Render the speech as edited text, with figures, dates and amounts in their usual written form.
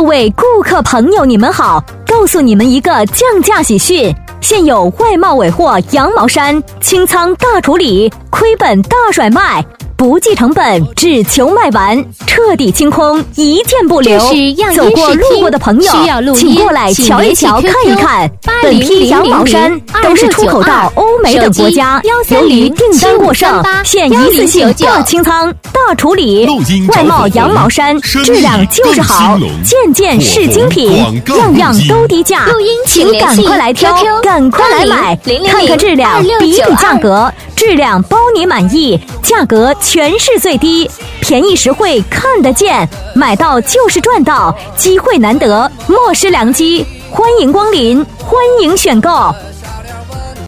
各位顾客朋友，你们好，告诉你们一个降价喜讯。现有外贸尾货羊毛衫清仓大处理，亏本大甩卖，不计成本，只求卖完，彻底清空，一件不留。走过路过的朋友，请过来瞧一瞧，看一看。本批羊毛衫都是出口到欧美等国家，由于订单过剩，现一次性大清仓、大处理。外贸羊毛衫质量就是好，件件是精品，样样都低价，请赶快来挑，赶快来买，看看质量，比比价格，质量包你满意，价格全市最低，便宜实惠看得见，买到就是赚到，机会难得，莫失良机，欢迎光临，欢迎选购。